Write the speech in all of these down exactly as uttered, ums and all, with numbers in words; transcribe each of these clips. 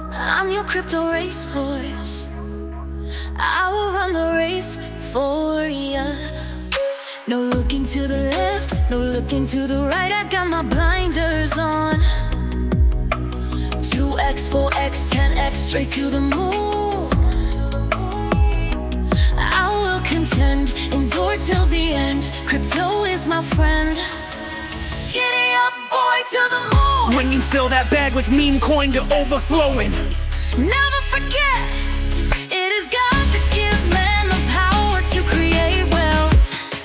I'm your crypto racehorse. I will run the race for ya. No looking to the left, no looking to the right. I got my blinders on. two X, four X, ten X, straight to the moon. I will contend, endure till the end. Crypto is my friend. Giddy up, boy, to the moon. When you fill that bag with meme coin to overflowing, never forget, it is God that gives man the power to create wealth.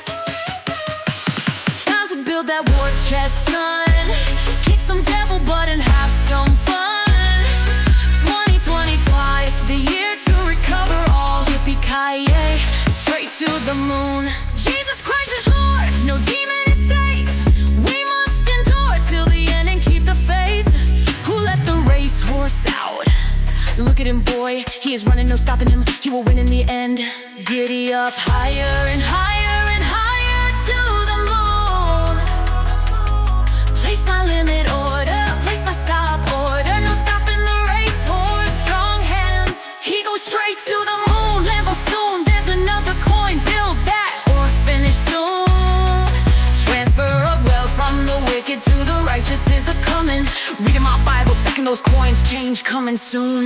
Time to build that war chest, son. Kick some devil butt and have some fun. twenty twenty-five, the year to recover all. Yippee-ki-yay, straight to the moon. Jesus Christ is Lord, no demon is safe. We must endure till the end and keep the faith. Who let the racehorse out? Look at him, boy, he is running, no stopping him. He will win in the end. Giddy up, higher and higher and higher to the moon. Place my limit order, place my stop order. No stopping the racehorse, strong hands. He goes straight to the moon. Lambo soon, there's another coin. Build that or finish soon. Transfer of wealth from the wicked to the righteous is a coming. Reading my Bible, stacking those coins, change coming soon.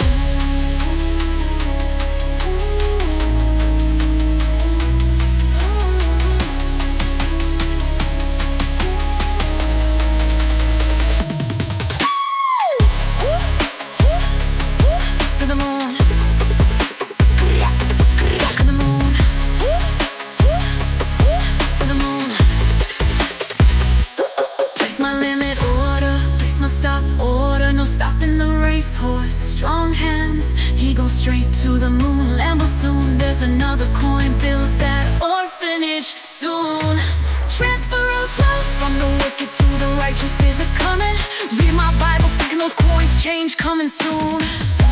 To the moon. To the moon. To the moon. Place my limit order, place my stop order. No stopping the racehorse, strong hands. He goes straight to the moon. Lambo soon, there's another coin. Build that or finish soon. Transfer of wealth from the wicked to the righteous is a coming. Read my Bible, stacking those coins, change coming soon.